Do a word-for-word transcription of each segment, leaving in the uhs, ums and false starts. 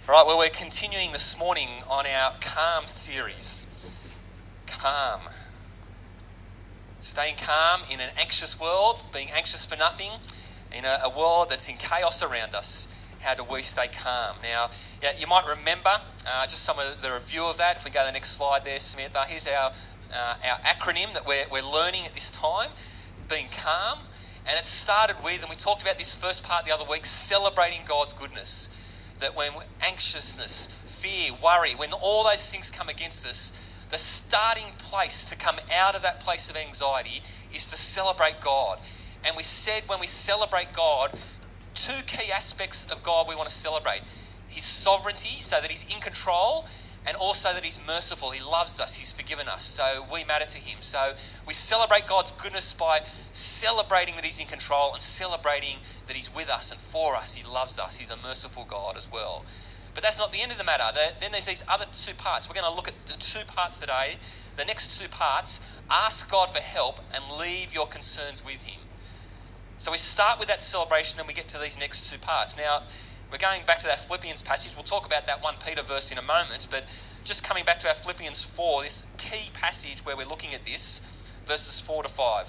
Right, well, we're continuing this morning on our Calm series. Calm. Staying calm in an anxious world, being anxious for nothing, in a, a world that's in chaos around us. How do we stay calm? Now, yeah, you might remember uh, just some of the review of that. If we go to the next slide there, Samantha, here's our uh, our acronym that we're, we're learning at this time, being calm. And it started with, and we talked about this first part the other week, celebrating God's goodness. That when anxiousness, fear, worry, when all those things come against us, the starting place to come out of that place of anxiety is to celebrate God. And we said when we celebrate God, two key aspects of God we want to celebrate. His sovereignty, so that he's in control, and also that he's merciful. He loves us. He's forgiven us. So we matter to him. So we celebrate God's goodness by celebrating that he's in control and celebrating that he's with us and for us. He loves us. He's a merciful God as well. But that's not the end of the matter. Then there's these other two parts. We're going to look at the two parts today. The next two parts, ask God for help and leave your concerns with him. So we start with that celebration, then we get to these next two parts. Now, we're going back to that Philippians passage. We'll talk about that First Peter verse in a moment, but just coming back to our Philippians four, this key passage where we're looking at this, verses four to five.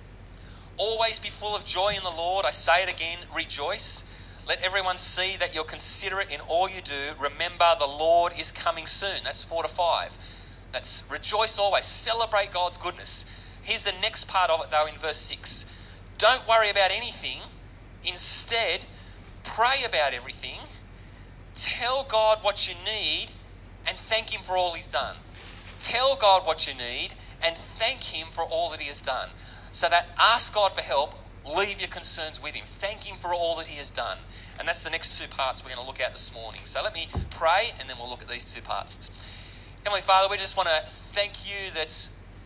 Always be full of joy in the Lord. I say it again, rejoice. Let everyone see that you're considerate in all you do. Remember, the Lord is coming soon. That's four to five. That's rejoice always. Celebrate God's goodness. Here's the next part of it, though, in verse six. Don't worry about anything. Instead, pray about everything. Tell God what you need and thank him for all he's done. Tell God what you need and thank him for all that he has done. So that ask God for help, leave your concerns with him. Thank him for all that he has done. And that's the next two parts we're going to look at this morning. So let me pray and then we'll look at these two parts. Heavenly Father, we just want to thank you that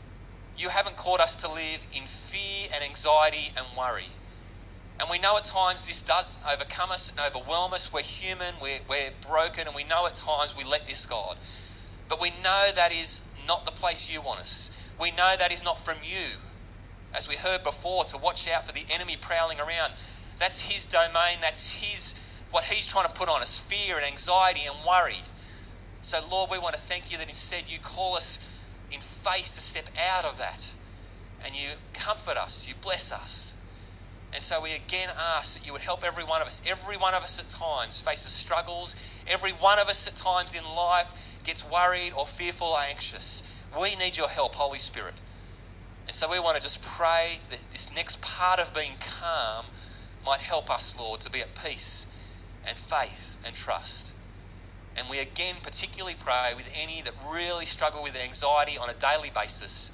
you haven't called us to live in fear and anxiety and worry. And we know at times this does overcome us and overwhelm us. We're human, we're, we're broken, and we know at times we let this God. But we know that is not the place you want us. We know that is not from you. As we heard before, to watch out for the enemy prowling around. That's his domain, that's his what he's trying to put on us, fear and anxiety and worry. So Lord, we want to thank you that instead you call us in faith to step out of that. And you comfort us, you bless us. And so we again ask that you would help every one of us. Every one of us at times faces struggles. Every one of us at times in life gets worried or fearful or anxious. We need your help, Holy Spirit. And so we want to just pray that this next part of being calm might help us, Lord, to be at peace and faith and trust. And we again particularly pray with any that really struggle with anxiety on a daily basis.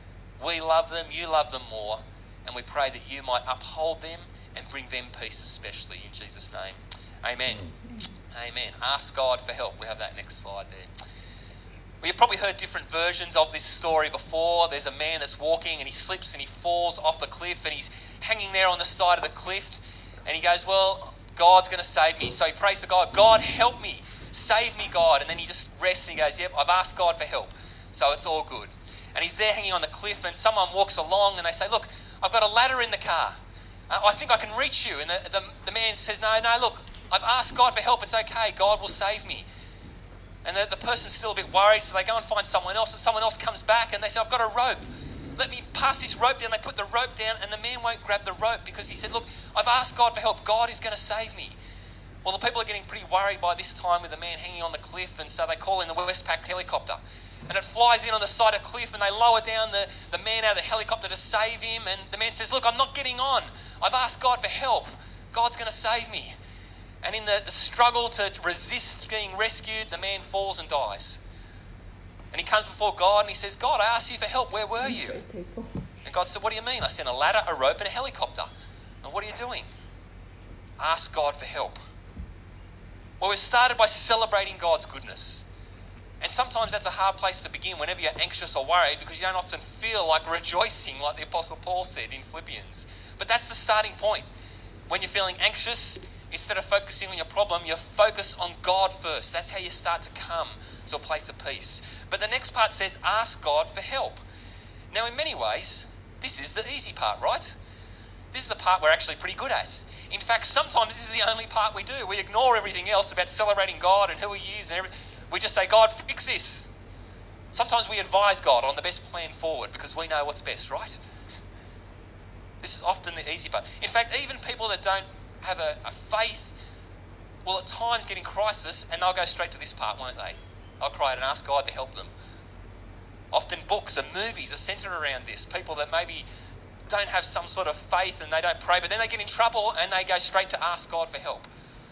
We love them, you love them more. And we pray that you might uphold them and bring them peace especially in Jesus' name. Amen. Amen. Ask God for help. We have that next slide there. Well, you've probably heard different versions of this story before. There's a man that's walking and he slips and he falls off the cliff and he's hanging there on the side of the cliff and he goes, well, God's going to save me. So he prays to God, God, help me. Save me, God. And then he just rests and he goes, yep, I've asked God for help. So it's all good. And he's there hanging on the cliff and someone walks along and they say, look, I've got a ladder in the car. Uh, I think I can reach you. And the, the, the man says, no, no, look, I've asked God for help. It's okay. God will save me. And the, the person's still a bit worried, so they go and find someone else, and someone else comes back and they say, I've got a rope. Let me pass this rope down. They put the rope down and the man won't grab the rope because he said, look, I've asked God for help. God is going to save me. Well, the people are getting pretty worried by this time with the man hanging on the cliff, and so they call in the Westpac helicopter. And it flies in on the side of the cliff and they lower down the, the man out of the helicopter to save him. And the man says, look, I'm not getting on. I've asked God for help. God's going to save me. And in the, the struggle to resist being rescued, the man falls and dies. And he comes before God and he says, God, I asked you for help. Where were you? And God said, what do you mean? I sent a ladder, a rope and a helicopter. And what are you doing? Ask God for help. Well, we started by celebrating God's goodness. And sometimes that's a hard place to begin whenever you're anxious or worried because you don't often feel like rejoicing like the Apostle Paul said in Philippians. But that's the starting point. When you're feeling anxious, instead of focusing on your problem, you focus on God first. That's how you start to come to a place of peace. But the next part says, ask God for help. Now, in many ways, this is the easy part, right? This is the part we're actually pretty good at. In fact, sometimes this is the only part we do. We ignore everything else about celebrating God and who he is. And every, we just say, God, fix this. Sometimes we advise God on the best plan forward because we know what's best, right? This is often the easy part. In fact, even people that don't have a, a faith will at times get in crisis and they'll go straight to this part, won't they? They'll cry out and ask God to help them. Often books and movies are centred around this. People that maybe don't have some sort of faith and they don't pray, but then they get in trouble and they go straight to ask God for help.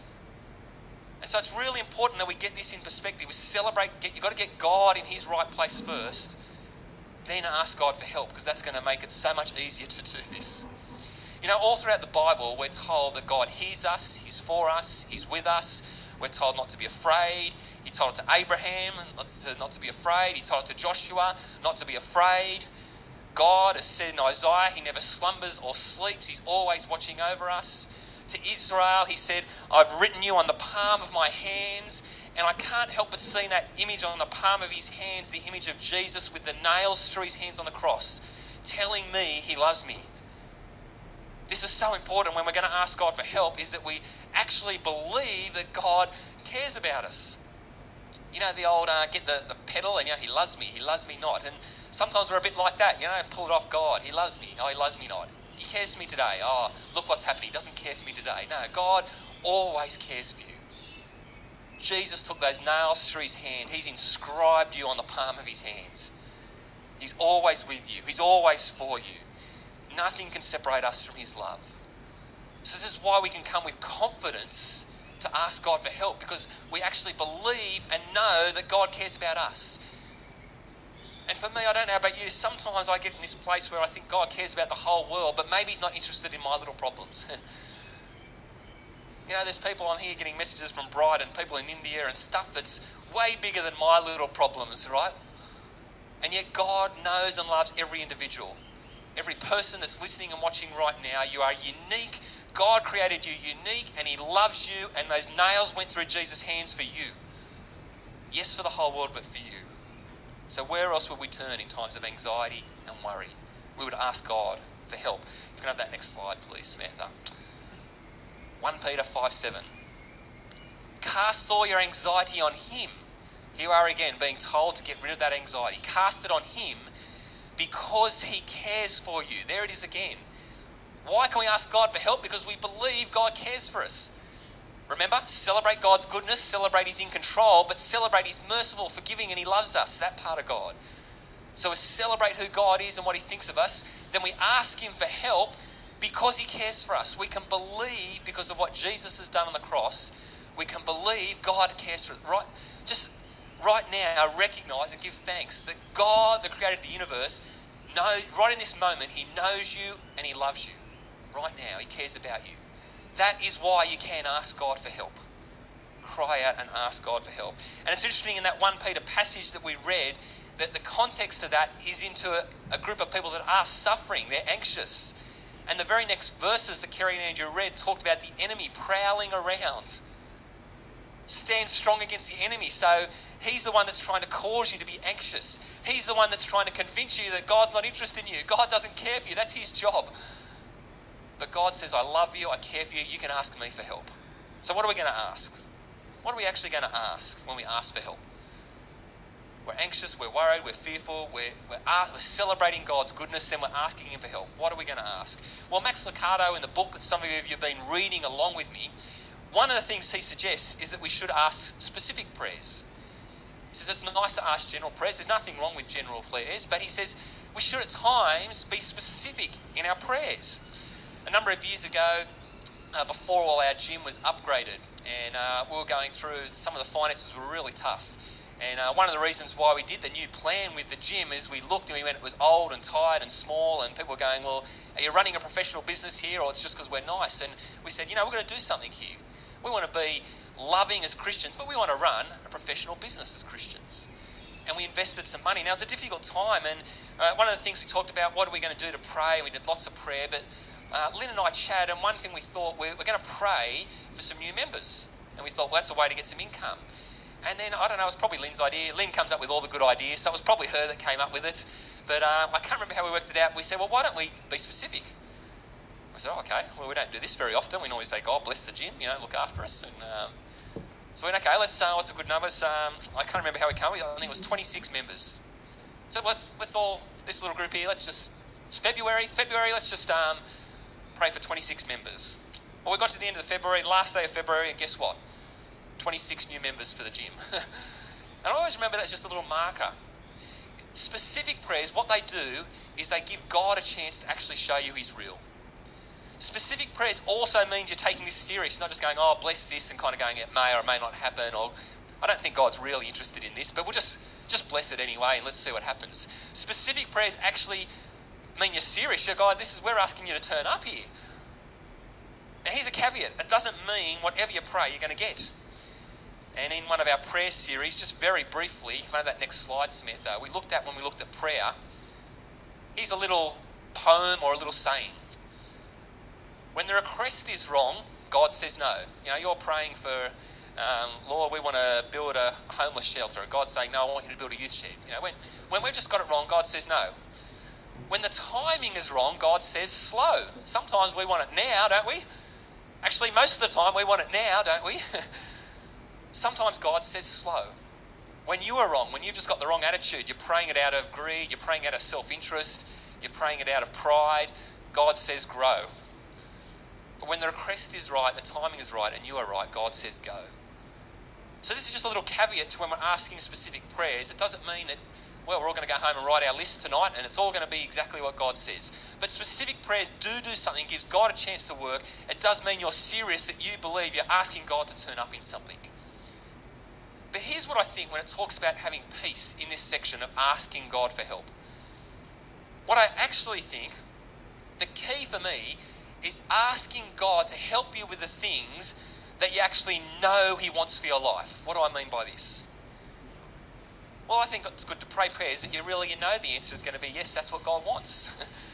And so it's really important that we get this in perspective. We celebrate, get, you've got to get God in his right place first, then ask God for help, because that's going to make it so much easier to do this. You know, all throughout the Bible, we're told that God hears us, he's for us, he's with us. We're told not to be afraid. He told it to Abraham not to, not to be afraid. He told it to Joshua not to be afraid. God has said in Isaiah, he never slumbers or sleeps. He's always watching over us. To Israel, he said, I've written you on the palm of my hands. And I can't help but see that image on the palm of his hands, the image of Jesus with the nails through his hands on the cross, telling me he loves me. This is so important when we're going to ask God for help, is that we actually believe that God cares about us. You know, the old, uh, get the, the pedal and, you know, he loves me, he loves me not. And sometimes we're a bit like that, you know, pull it off God. He loves me, oh, he loves me not. He cares for me today. Oh, look what's happening. He doesn't care for me today. No, God always cares for you. Jesus took those nails through his hand. He's inscribed you on the palm of his hands. He's always with you. He's always for you. Nothing can separate us from his love. So this is why we can come with confidence to ask God for help, because we actually believe and know that God cares about us. And for me, I don't know about you, sometimes I get in this place where I think God cares about the whole world, but maybe he's not interested in my little problems. You know, there's people on here getting messages from Brighton, people in India and stuff that's way bigger than my little problems, right? And yet God knows and loves every individual. Every person that's listening and watching right now, you are unique. God created you unique and he loves you, and those nails went through Jesus' hands for you. Yes, for the whole world, but for you. So where else would we turn in times of anxiety and worry? We would ask God for help. If you can have that next slide, please, Samantha. First Peter five seven. Cast all your anxiety on him. Here we are again, being told to get rid of that anxiety. Cast it on him because he cares for you. There it is again. Why can we ask God for help? Because we believe God cares for us. Remember, celebrate God's goodness, celebrate he's in control, but celebrate he's merciful, forgiving, and he loves us, that part of God. So we celebrate who God is and what he thinks of us, then we ask him for help because he cares for us. We can believe, because of what Jesus has done on the cross, we can believe God cares for us. Right, just right now, recognise and give thanks that God, the creator of the universe, knows, right in this moment, he knows you and he loves you. Right now, he cares about you. That is why you can ask God for help. Cry out and ask God for help. And it's interesting in that First Peter passage that we read, that the context of that is into a, a group of people that are suffering. They're anxious. And the very next verses that Kerry and Andrew read talked about the enemy prowling around. Stand strong against the enemy. So he's the one that's trying to cause you to be anxious. He's the one that's trying to convince you that God's not interested in you. God doesn't care for you. That's his job. But God says, I love you, I care for you, you can ask me for help. So what are we going to ask? What are we actually going to ask when we ask for help? We're anxious, we're worried, we're fearful, we're, we're, we're celebrating God's goodness, then we're asking him for help. What are we going to ask? Well, Max Lucado, in the book that some of you have been reading along with me, one of the things he suggests is that we should ask specific prayers. He says it's nice to ask general prayers. There's nothing wrong with general prayers, but he says we should at times be specific in our prayers. A number of years ago, uh, before all our gym was upgraded, and uh, we were going through, some of the finances were really tough. And uh, one of the reasons why we did the new plan with the gym is we looked and we went, it was old and tired and small, and people were going, well, are you running a professional business here, or it's just because we're nice? And we said, you know, we're going to do something here. We want to be loving as Christians, but we want to run a professional business as Christians. And we invested some money. Now, it was a difficult time, and uh, one of the things we talked about, what are we going to do to pray? We did lots of prayer, but Uh, Lynn and I chatted, and one thing we thought, we're, we're going to pray for some new members. And we thought, well, that's a way to get some income. And then, I don't know, it was probably Lynn's idea. Lynn comes up with all the good ideas, so it was probably her that came up with it. But uh, I can't remember how we worked it out. We said, well, why don't we be specific? I said, oh, okay, well, we don't do this very often. We normally say, God bless the gym, you know, look after us. And um, so we went, okay, let's, uh, what's a good number? Um, I can't remember how we came. I think it was twenty-six members. So let's, let's all, this little group here, let's just, it's February, February, let's just um, pray for twenty-six members. Well, we got to the end of February, last day of February, and guess what? twenty-six new members for the gym. And I always remember that's just a little marker. Specific prayers, what they do is they give God a chance to actually show you he's real. Specific prayers also means you're taking this serious, not just going, oh, bless this, and kind of going, it may or may not happen, or I don't think God's really interested in this, but we'll just, just bless it anyway and let's see what happens. Specific prayers actually mean you're serious. You're, God, this is, we're asking you to turn up here. Now, here's a caveat. It doesn't mean whatever you pray, you're going to get. And in one of our prayer series, just very briefly, if I have that next slide, Samantha, we looked at when we looked at prayer, here's a little poem or a little saying. When the request is wrong, God says no. You know, you're praying for, um, Lord, we want to build a homeless shelter. And God's saying, no, I want you to build a youth shed. You know, when, when we've just got it wrong, God says no. When the timing is wrong, God says slow. Sometimes we want it now, don't we? Actually, most of the time we want it now, don't we? Sometimes God says slow. When you are wrong, when you've just got the wrong attitude, you're praying it out of greed, you're praying out of self-interest, you're praying it out of pride, God says grow. But when the request is right, the timing is right, and you are right, God says go. So this is just a little caveat to when we're asking specific prayers. It doesn't mean that, well, we're all going to go home and write our list tonight and it's all going to be exactly what God says. But specific prayers do do something, gives God a chance to work. It does mean you're serious, that you believe you're asking God to turn up in something. But here's what I think when it talks about having peace in this section of asking God for help. What I actually think, the key for me, is asking God to help you with the things that you actually know he wants for your life. What do I mean by this? Well, I think it's good to pray prayers that you really you know the answer is going to be yes, that's what God wants.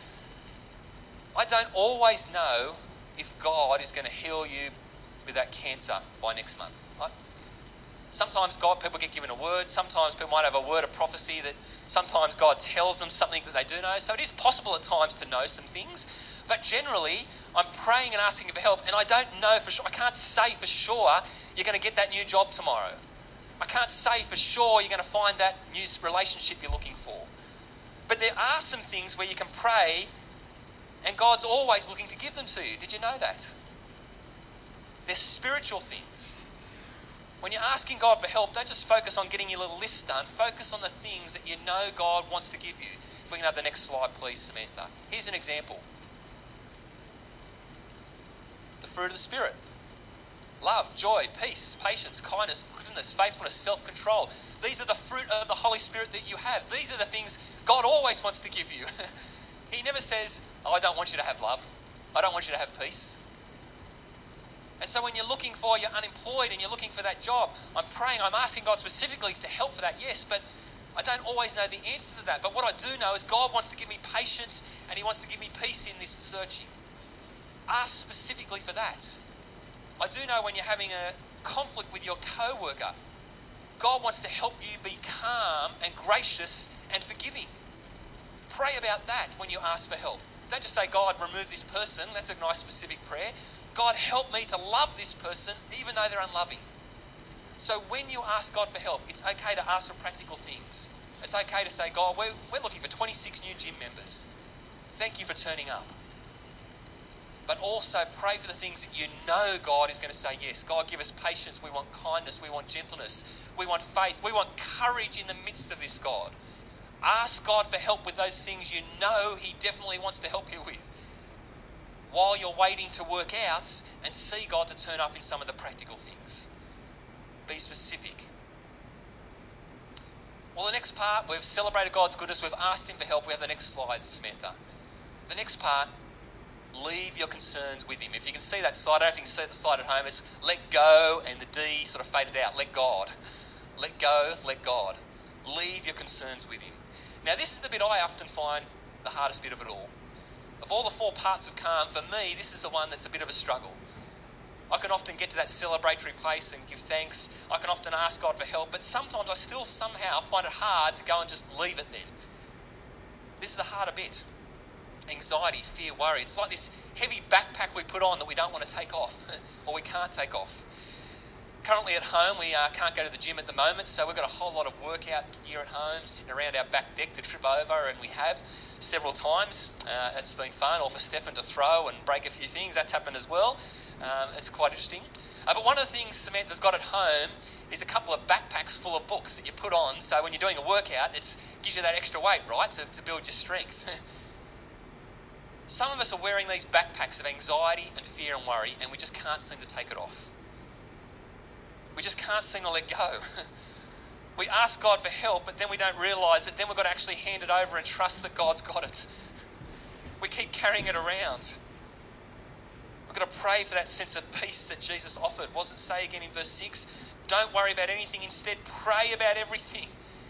I don't always know if God is going to heal you with that cancer by next month. I, Sometimes God, people get given a word. Sometimes people might have a word of prophecy that sometimes God tells them something that they do know. So it is possible at times to know some things. But generally, I'm praying and asking for help, and I don't know for sure. I can't say for sure you're going to get that new job tomorrow. I can't say for sure you're going to find that new relationship you're looking for. But there are some things where you can pray, and God's always looking to give them to you. Did you know that? They're spiritual things. When you're asking God for help, don't just focus on getting your little list done. Focus on the things that you know God wants to give you. If we can have the next slide, please, Samantha. Here's an example. The fruit of the Spirit. Love, joy, peace, patience, kindness, goodness, faithfulness, self-control. These are the fruit of the Holy Spirit that you have. These are the things God always wants to give you. He never says, oh, I don't want you to have love. I don't want you to have peace. And so when you're looking for, you're unemployed and you're looking for that job, I'm praying, I'm asking God specifically to help for that, yes, but I don't always know the answer to that. But what I do know is God wants to give me patience and he wants to give me peace in this searching. Ask specifically for that. I do know when you're having a conflict with your co-worker, God wants to help you be calm and gracious and forgiving. Pray about that when you ask for help. Don't just say, God, remove this person. That's a nice specific prayer. God, help me to love this person even though they're unloving. So when you ask God for help, it's okay to ask for practical things. It's okay to say, God, we're, we're looking for twenty-six new gym members. Thank you for turning up. But also pray for the things that you know God is going to say yes. God, give us patience. We want kindness. We want gentleness. We want faith. We want courage in the midst of this, God. Ask God for help with those things you know he definitely wants to help you with, while you're waiting to work out and see God to turn up in some of the practical things. Be specific. Well, the next part, we've celebrated God's goodness. We've asked him for help. We have the next slide, Samantha. The next part, leave your concerns with him. If you can see that slide, I don't know if you can see the slide at home. It's let go and the D sort of faded out. Let God. Let go, let God. Leave your concerns with him. Now, this is the bit I often find the hardest bit of it all. Of all the four parts of calm, for me, this is the one that's a bit of a struggle. I can often get to that celebratory place and give thanks. I can often ask God for help, but sometimes I still somehow find it hard to go and just leave it then. This is the harder bit. Anxiety, fear, worry. It's like this heavy backpack we put on that we don't want to take off or we can't take off. Currently at home, we uh, can't go to the gym at the moment, so we've got a whole lot of workout gear at home sitting around our back deck to trip over, and we have several times. Uh, it's been fun, or for Stefan to throw and break a few things. That's happened as well. Um, it's quite interesting. Uh, but one of the things Samantha's got at home is a couple of backpacks full of books that you put on, so when you're doing a workout, it gives you that extra weight, right, to, to build your strength. Some of us are wearing these backpacks of anxiety and fear and worry, and we just can't seem to take it off. We just can't seem to let go. We ask God for help, but then we don't realise that then we've got to actually hand it over and trust that God's got it. We keep carrying it around. We've got to pray for that sense of peace that Jesus offered. Wasn't say again in verse six, don't worry about anything, instead pray about everything.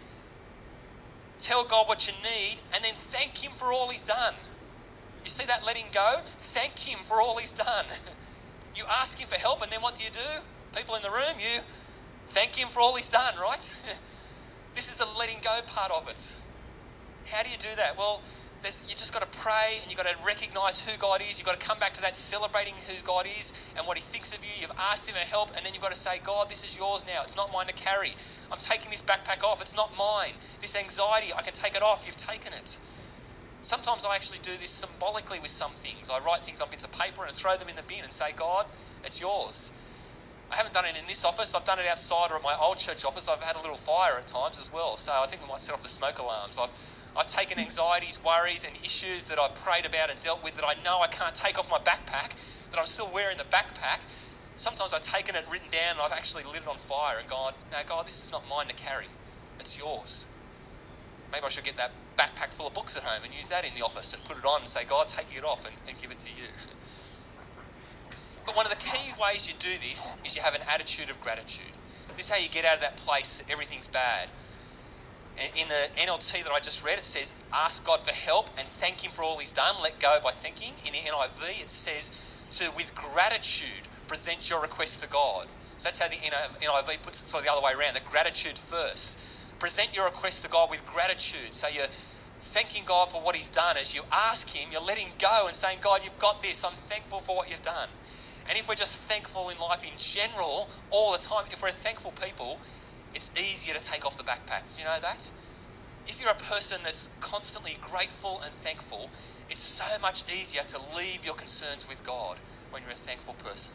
Tell God what you need and then thank him for all he's done. You see that letting go? Thank him for all he's done. You ask him for help, and then what do you do? People in the room, you thank him for all he's done, right? This is the letting go part of it. How do you do that? Well, there's, you just got to pray, and you've got to recognise who God is. You've got to come back to that celebrating who God is and what he thinks of you. You've asked him for help, and then you've got to say, God, this is yours now. It's not mine to carry. I'm taking this backpack off. It's not mine. This anxiety, I can take it off. You've taken it. Sometimes I actually do this symbolically with some things. I write things on bits of paper and throw them in the bin and say, God, it's yours. I haven't done it in this office. I've done it outside or at my old church office. I've had a little fire at times as well. So I think we might set off the smoke alarms. I've I've taken anxieties, worries and issues that I've prayed about and dealt with that I know I can't take off my backpack, that I'm still wearing the backpack. Sometimes I've taken it, written down, and I've actually lit it on fire and gone, no, God, this is not mine to carry. It's yours. Maybe I should get that backpack full of books at home and use that in the office and put it on and say, God, take it off and, and give it to you. But one of the key ways you do this is you have an attitude of gratitude. This is how you get out of that place that everything's bad. In the N L T that I just read, it says, ask God for help and thank him for all he's done. Let go by thinking. In the N I V, it says to, with gratitude, present your request to God. So that's how the N I V puts it, sort of the other way around, that gratitude first. Present your request to God with gratitude. So you're thanking God for what he's done. As you ask him, you're letting go and saying, God, you've got this. I'm thankful for what you've done. And if we're just thankful in life in general, all the time, if we're thankful people, it's easier to take off the backpack. Do you know that? If you're a person that's constantly grateful and thankful, it's so much easier to leave your concerns with God when you're a thankful person.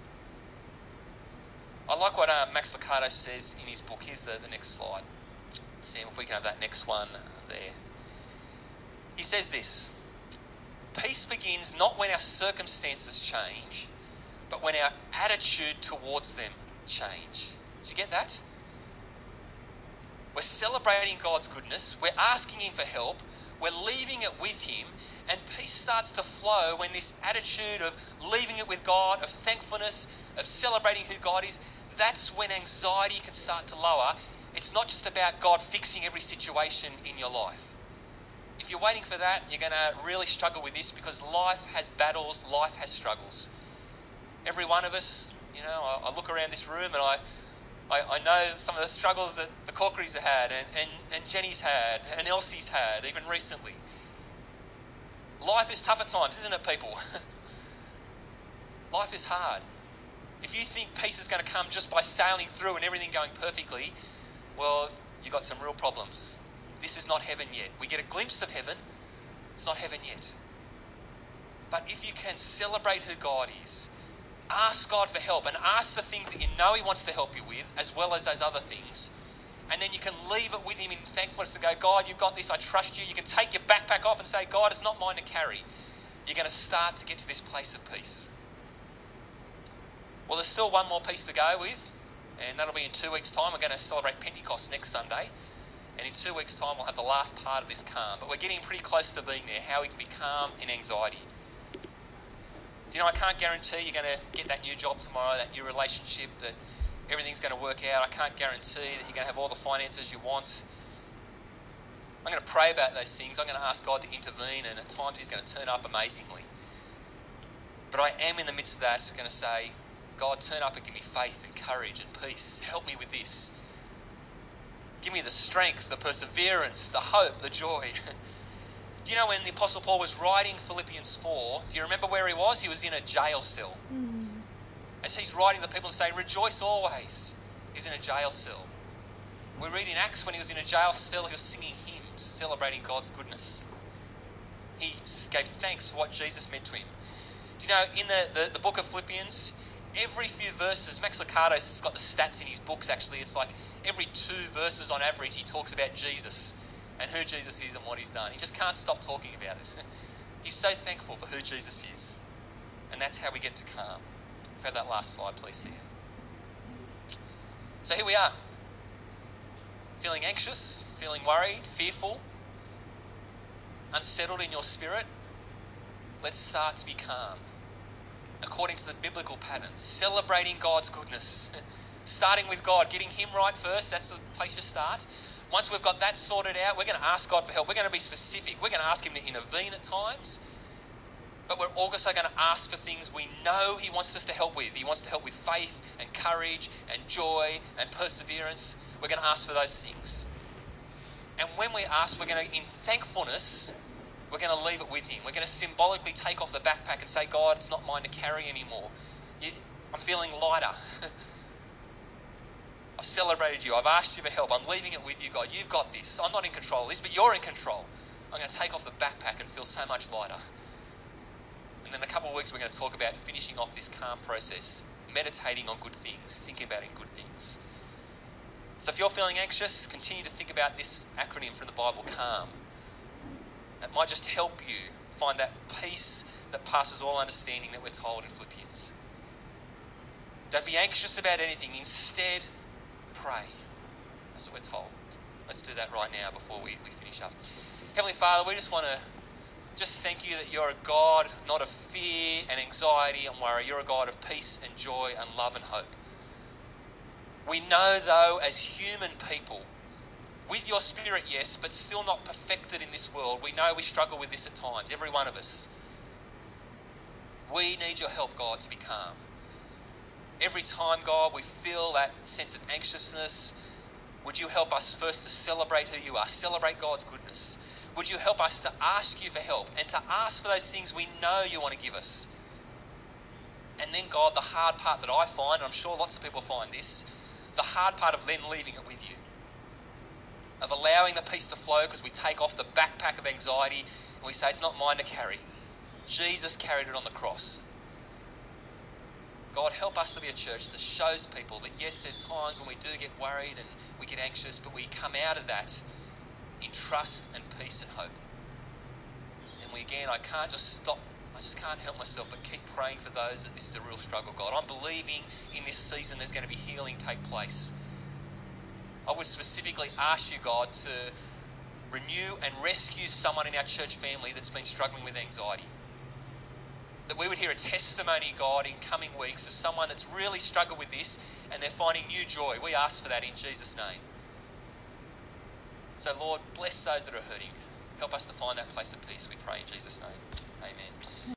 I like what uh, Max Lucado says in his book. Here's the, the next slide. See if we can have that next one there. He says this: peace begins not when our circumstances change, but when our attitude towards them change. Did you get that? We're celebrating God's goodness, we're asking him for help, we're leaving it with him, and peace starts to flow when this attitude of leaving it with God, of thankfulness, of celebrating who God is, that's when anxiety can start to lower. It's not just about God fixing every situation in your life. If you're waiting for that, you're going to really struggle with this, because life has battles, life has struggles. Every one of us, you know, I, I look around this room and I, I, I know some of the struggles that the Corkeries have had and, and, and Jenny's had and Elsie's had, even recently. Life is tough at times, isn't it, people? Life is hard. If you think peace is going to come just by sailing through and everything going perfectly, well, you've got some real problems. This is not heaven yet. We get a glimpse of heaven. It's not heaven yet. But if you can celebrate who God is, ask God for help and ask the things that you know he wants to help you with, as well as those other things, and then you can leave it with him in thankfulness to go, God, you've got this, I trust you. You can take your backpack off and say, God, it's not mine to carry. You're going to start to get to this place of peace. Well, there's still one more piece to go with, and that'll be in two weeks' time. We're going to celebrate Pentecost next Sunday, and in two weeks' time we'll have the last part of this calm. But we're getting pretty close to being there, how we can be calm in anxiety. Do you know, I can't guarantee you're going to get that new job tomorrow, that new relationship, that everything's going to work out. I can't guarantee that you're going to have all the finances you want. I'm going to pray about those things. I'm going to ask God to intervene, and at times he's going to turn up amazingly. But I am in the midst of that going to say, God, turn up and give me faith and courage and peace. Help me with this. Give me the strength, the perseverance, the hope, the joy. Do you know when the Apostle Paul was writing Philippians four, do you remember where he was? He was in a jail cell. Mm. As he's writing to the people and saying, rejoice always, he's in a jail cell. We read in Acts when he was in a jail cell, he was singing hymns, celebrating God's goodness. He gave thanks for what Jesus meant to him. Do you know, in the, the, the book of Philippians, every few verses, Max Lucado's got the stats in his books actually, it's like every two verses on average he talks about Jesus and who Jesus is and what he's done. He just can't stop talking about it. He's so thankful for who Jesus is. And that's how we get to calm. If you have that last slide, please, see it. So here we are. Feeling anxious, feeling worried, fearful, unsettled in your spirit. Let's start to be calm. According to the biblical pattern, celebrating God's goodness. Starting with God, getting him right first, that's the place to start. Once we've got that sorted out, we're going to ask God for help. We're going to be specific. We're going to ask him to intervene at times. But we're also going to ask for things we know he wants us to help with. He wants to help with faith and courage and joy and perseverance. We're going to ask for those things. And when we ask, we're going to, in thankfulness, we're going to leave it with him. We're going to symbolically take off the backpack and say, God, it's not mine to carry anymore. You, I'm feeling lighter. I've celebrated you. I've asked you for help. I'm leaving it with you, God. You've got this. I'm not in control of this, but you're in control. I'm going to take off the backpack and feel so much lighter. And then in a couple of weeks, we're going to talk about finishing off this calm process, meditating on good things, thinking about in good things. So if you're feeling anxious, continue to think about this acronym from the Bible, CALM. It might just help you find that peace that passes all understanding that we're told in Philippians. Don't be anxious about anything. Instead, pray. That's what we're told. Let's do that right now before we, we finish up. Heavenly Father, we just want to just thank you that you're a God not of fear and anxiety and worry. You're a God of peace and joy and love and hope. We know, though, as human people, with your spirit, yes, but still not perfected in this world, we know we struggle with this at times, every one of us. We need your help, God, to be calm. Every time, God, we feel that sense of anxiousness, would you help us first to celebrate who you are, celebrate God's goodness? Would you help us to ask you for help and to ask for those things we know you want to give us? And then, God, the hard part that I find, and I'm sure lots of people find this, the hard part of then leaving it with you, of allowing the peace to flow because we take off the backpack of anxiety and we say it's not mine to carry. Jesus carried it on the cross. God, help us to be a church that shows people that yes, there's times when we do get worried and we get anxious, but we come out of that in trust and peace and hope. And we again, I can't just stop, I just can't help myself but keep praying for those that this is a real struggle, God. I'm believing in this season there's going to be healing take place. I would specifically ask you, God, to renew and rescue someone in our church family that's been struggling with anxiety. That we would hear a testimony, God, in coming weeks of someone that's really struggled with this and they're finding new joy. We ask for that in Jesus' name. So, Lord, bless those that are hurting. Help us to find that place of peace, we pray in Jesus' name. Amen.